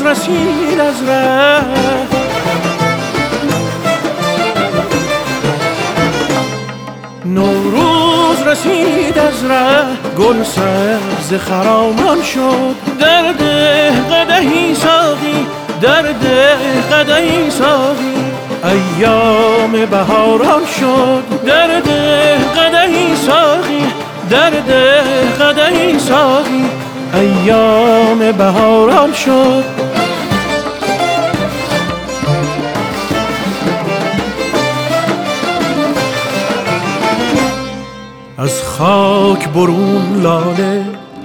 رسید از ره، نوروز رسید از ره، گل سبز خرامان شد. درد قدحی ساقی، درد قدحی ساقی، ایام بهاران شد. درد قدحی ساقی، درد قدحی ساقی، ایام بهاران شد. از خاک برون لاله،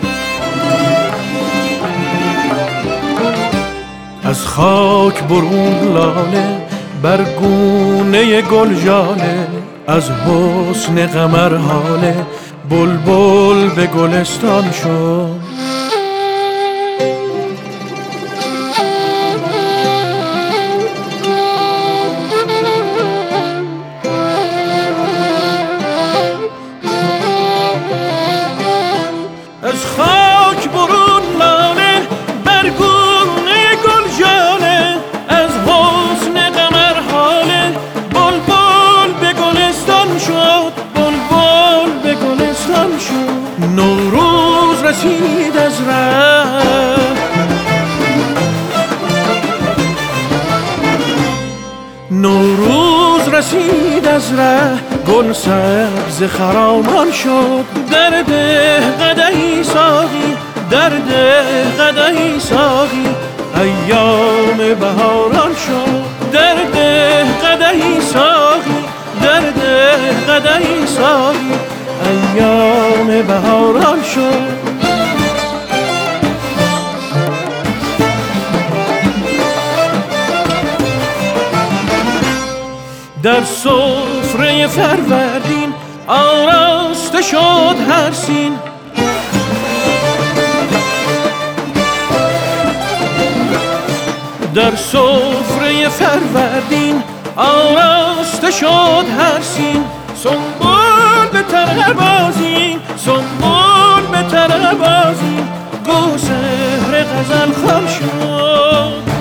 از خاک برون لاله، بر گونه گل ژاله. از حسن قمر هاله، بلبل به گلستان شد. از خاک برون لاله، بر گونه گل ژاله. از حسن قمر هاله، بلبل به گلستان شد. بلبل به گلستان شد. نوروز رسید از ره، نوروز رسید از ره، گل سبز خرامان شد. درد قدحی ساقی، درد قدحی ساقی، ایام بهاران شد. درد قدحی ساقی، درد قدحی ساقی، ایام بهاران شد. در سفره فروردین آراسته شد هر سین. در سفره فروردین آراسته شد هر سین. سنبول به طرح بازی، سنبول به طرح بازی، گو سحر غزل خوان شد.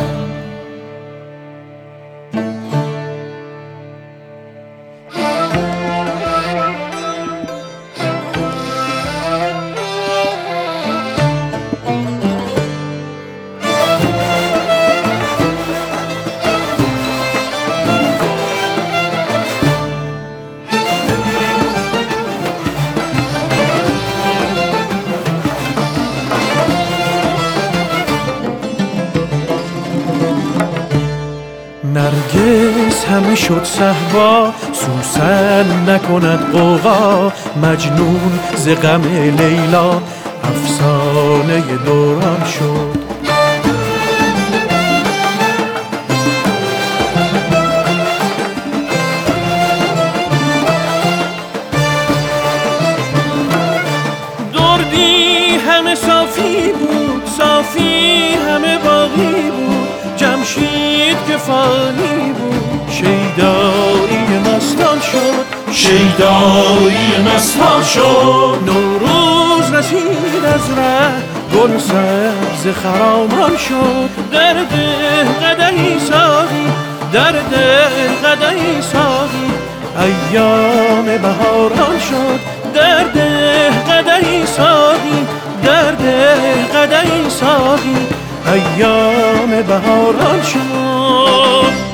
نرگس همه شد صهبا، سوسن نکند غوغا. مجنون ز غم لیلا، افسانه دوران شد. دردی همه صافی بود، صافی همه باقی بود. جمشید که فانی بود، شیدایی مستان شد. شیدایی مستان شد. نوروز رسید از ره، گل سبز خرامان شد. درد قدحی ساقی، درد قدحی ساقی، ایام بهاران شد. درد قدحی ساقی، درد قدحی ساقی، ایام بهاران شد.